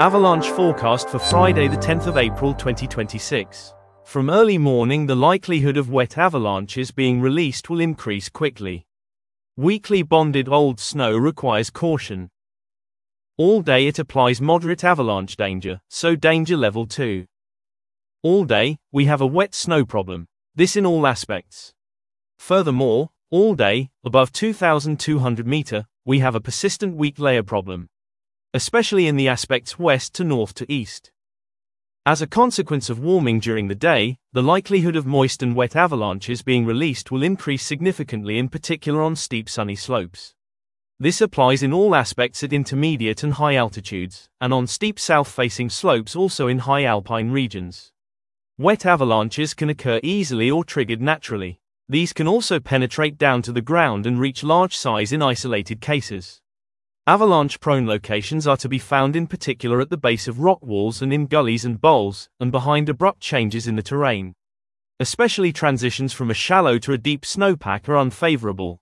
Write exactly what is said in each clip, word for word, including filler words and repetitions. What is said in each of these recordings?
Avalanche forecast for Friday the tenth of April twenty twenty-six. From early morning, the likelihood of wet avalanches being released will increase quickly. Weakly bonded old snow requires caution. All day it applies moderate avalanche danger, so danger level two. All day, we have a wet snow problem, this in all aspects. Furthermore, all day, above two thousand two hundred meters, we have a persistent weak layer problem, especially in the aspects west to north to east. As a consequence of warming during the day, the likelihood of moist and wet avalanches being released will increase significantly, in particular on steep sunny slopes. This applies in all aspects at intermediate and high altitudes, and on steep south-facing slopes also in high alpine regions. Wet avalanches can occur easily or triggered naturally. These can also penetrate down to the ground and reach large size in isolated cases. Avalanche-prone locations are to be found in particular at the base of rock walls and in gullies and bowls, and behind abrupt changes in the terrain. Especially transitions from a shallow to a deep snowpack are unfavorable.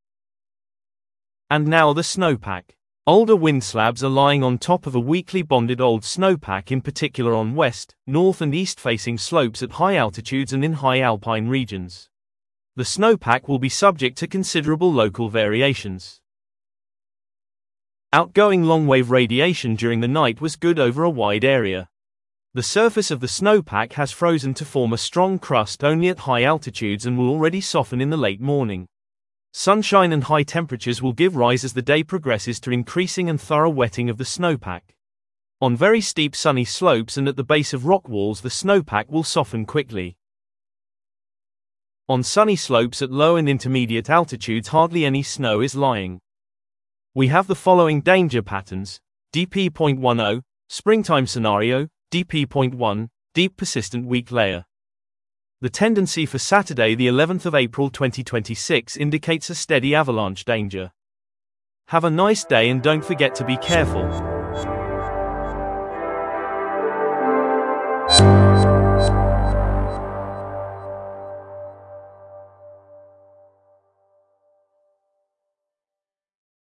And now the snowpack. Older wind slabs are lying on top of a weakly bonded old snowpack, in particular on west, north and east-facing slopes at high altitudes and in high alpine regions. The snowpack will be subject to considerable local variations. Outgoing long-wave radiation during the night was good over a wide area. The surface of the snowpack has frozen to form a strong crust only at high altitudes and will already soften in the late morning. Sunshine and high temperatures will give rise as the day progresses to increasing and thorough wetting of the snowpack. On very steep sunny slopes and at the base of rock walls, the snowpack will soften quickly. On sunny slopes at low and intermediate altitudes, hardly any snow is lying. We have the following danger patterns: D P zero point ten, springtime scenario, D P zero point one, deep persistent weak layer. The tendency for Saturday the eleventh of April twenty twenty-six indicates a steady avalanche danger. Have a nice day and don't forget to be careful.